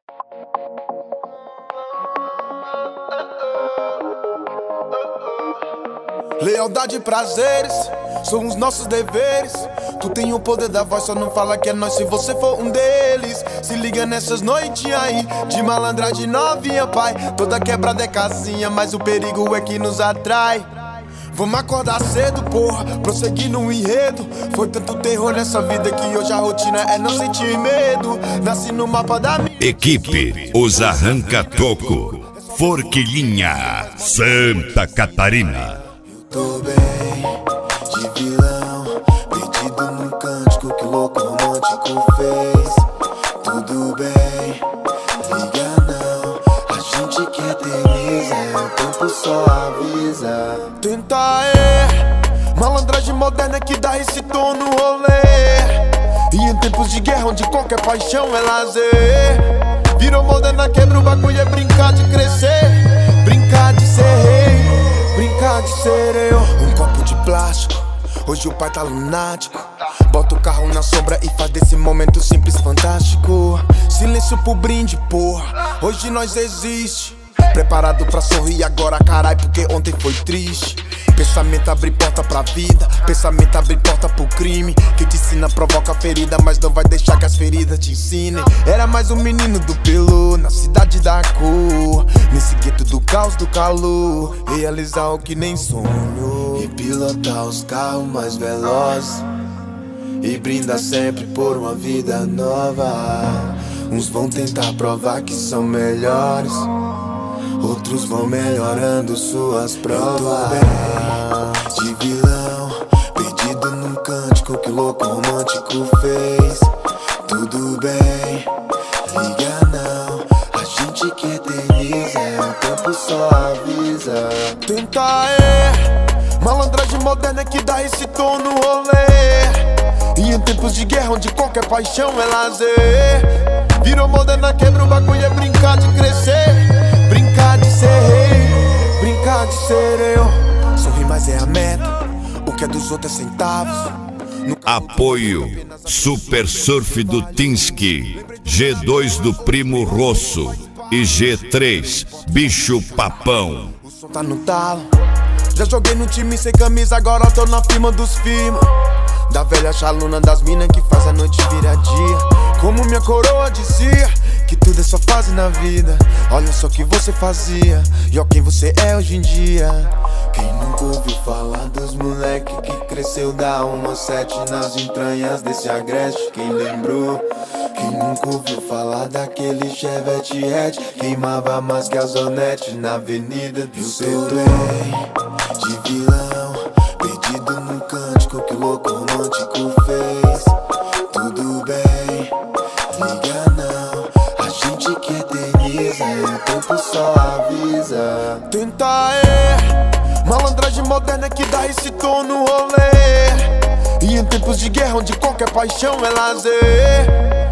Lealdade e prazeres são os nossos deveres. Tu tem o poder da voz, só não fala que é nós se você for um deles. Se liga nessas noites aí, de malandragem novinha, pai. Toda quebrada é casinha, mas o perigo é que nos atrai. Vamos acordar cedo, porra, prosseguir no enredo. Foi tanto terror nessa vida que hoje a rotina é não sentir medo. Nasci no mapa da minha equipe, os Arranca-Toco, Forquilhinha, Santa Catarina. Tô bem, de vilão, perdido num cântico que o louco romântico fez. Tudo bem, liga não, a gente que eterniza, o tempo só avisa. Tenta malandragem moderna que dá esse tom no rolê. E em tempos de guerra onde qualquer paixão é lazer, virou moderna, quebra o bagulho, é brincar de crescer. Brincar de ser rei, brincar de ser eu. Um copo de plástico, hoje o pai tá lunático. Bota o carro na sombra e faz desse momento simples fantástico. Silêncio pro brinde, porra, hoje nós existe. Preparado pra sorrir agora, carai, porque ontem foi triste. Pensamento abre porta pra vida, pensamento abre porta pro crime. Que te ensina, provoca ferida, mas não vai deixar que as feridas te ensinem. Era mais um menino do pelo, na cidade da cor, nesse gueto do caos, do calor. Realizar o que nem sonho e pilotar os carros mais velozes. E brinda sempre por uma vida nova. Uns vão tentar provar que são melhores, outros vão melhorando suas provas. De vilão, perdido num cântico que o louco romântico fez. Tudo bem, liga não, a gente que eterniza, o tempo só avisa. Tenta malandragem moderna que dá esse tom no rolê. E em tempos de guerra onde qualquer paixão é lazer, virou moderna, quebra o bagulho, é brincar de crescer. Brincar de ser rei, brincar de ser eu. Sorrir, mas é a meta, o que é dos outros é centavos. Apoio Super Surf do Tinski, G2 do Primo Rosso e G3 Bicho Papão. O som tá no talo, já joguei no time sem camisa, agora tô na firma dos firma. Da velha chaluna das minas que faz a noite virar dia. Como minha coroa dizia, que tudo é só fase na vida. Olha só o que você fazia e ó quem você é hoje em dia. Quem nunca ouviu falar dos moleque que cresceu da 1-7 nas entranhas desse agreste? Quem lembrou? Quem nunca ouviu falar daquele Chevette hatch? Queimava mais que a Zonete na avenida do seu bem. De vilão, perdido num cântico que o louco romântico fez. Tudo bem, liga não, a gente que eterniza, o tempo só avisa. Tenta malandragem moderna que dá esse tom no rolê. E em tempos de guerra onde qualquer paixão é lazer,